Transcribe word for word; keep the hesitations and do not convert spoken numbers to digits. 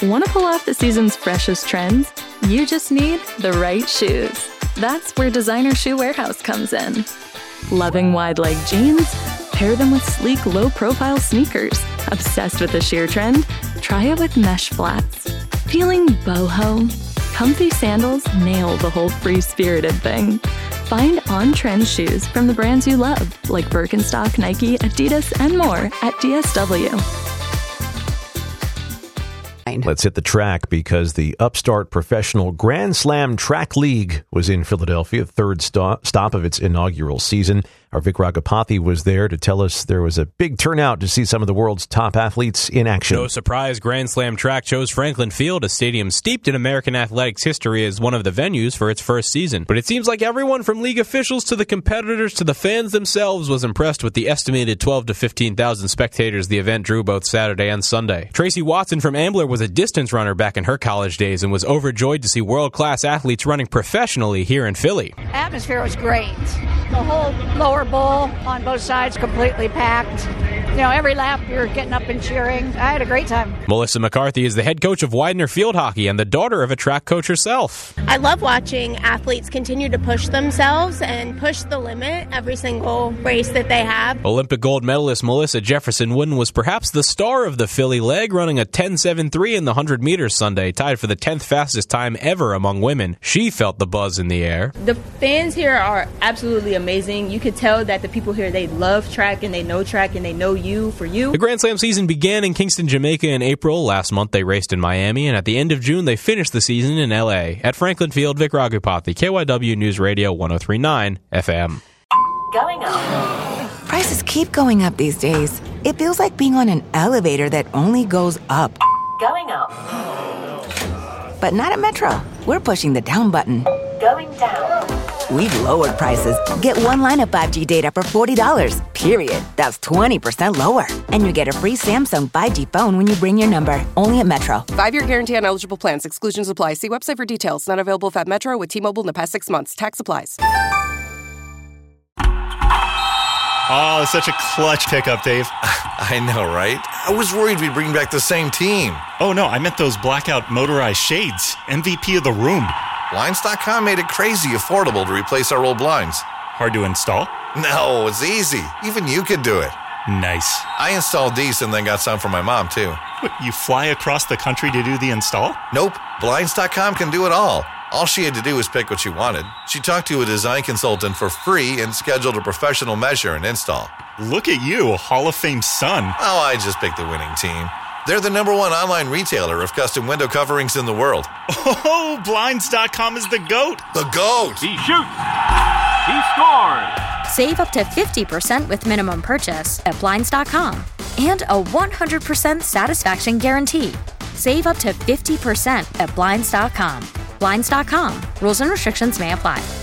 Want to pull off the season's freshest trends? You just need the right shoes. That's where Designer Shoe Warehouse comes in. Loving wide-leg jeans? Pair them with sleek, low-profile sneakers. Obsessed with the sheer trend? Try it with mesh flats. Feeling boho? Comfy sandals nail the whole free-spirited thing. Find on-trend shoes from the brands you love, like Birkenstock, Nike, Adidas, and more at D S W. Let's hit the track because the upstart professional Grand Slam Track League was in Philadelphia, third st- stop of its inaugural season. Our Vic Ragapathy was there to tell us there was a big turnout to see some of the world's top athletes in action. No surprise, Grand Slam Track chose Franklin Field, a stadium steeped in American athletics history, as one of the venues for its first season. But it seems like everyone from league officials to the competitors to the fans themselves was impressed with the estimated twelve to fifteen thousand spectators the event drew both Saturday and Sunday. Tracy Watson from Ambler was a distance runner back in her college days and was overjoyed to see world-class athletes running professionally here in Philly. Atmosphere was great. The whole lower bowl on both sides completely packed. You know, every lap you're getting up and cheering. I had a great time. Melissa McCarthy is the head coach of Widener Field Hockey and the daughter of a track coach herself. I love watching athletes continue to push themselves and push the limit every single race that they have. Olympic gold medalist Melissa Jefferson Wooden was perhaps the star of the Philly leg, running a ten seven three in the one hundred meters Sunday, tied for the tenth fastest time ever among women. She felt the buzz in the air. The fans here are absolutely amazing. You could tell that the people here, they love track and they know track and they know you for you. The Grand Slam season began in Kingston, Jamaica in April. Last month they raced in Miami, and at the end of June they finished the season in L A. At Franklin Field, Vic Ragupathy, K Y W News Radio one oh three point nine F M. Going up. Prices keep going up these days. It feels like being on an elevator that only goes up. Going up. But not at Metro. We're pushing the down button. Going down. We've lowered prices. Get one line of five G data for forty dollars, period. That's twenty percent lower. And you get a free Samsung five G phone when you bring your number. Only at Metro. Five-year guarantee on eligible plans. Exclusions apply. See website for details. Not available at Metro with T-Mobile in the past six months. Tax applies. Oh, such a clutch pickup, Dave. I know, right? I was worried we'd bring back the same team. Oh, no, I meant those blackout motorized shades. M V P of the room. Blinds dot com made it crazy affordable to replace our old blinds. Hard to install? No, it's easy. Even you could do it. Nice. I installed these and then got some for my mom, too. What, you fly across the country to do the install? Nope. Blinds dot com can do it all. All she had to do was pick what she wanted. She talked to a design consultant for free and scheduled a professional measure and install. Look at you, a Hall of Fame son. Oh, I just picked the winning team. They're the number one online retailer of custom window coverings in the world. Oh, Blinds dot com is the GOAT. The GOAT. He shoots. He scores. Save up to fifty percent with minimum purchase at Blinds dot com. And a one hundred percent satisfaction guarantee. Save up to fifty percent at Blinds dot com. Blinds dot com. Rules and restrictions may apply.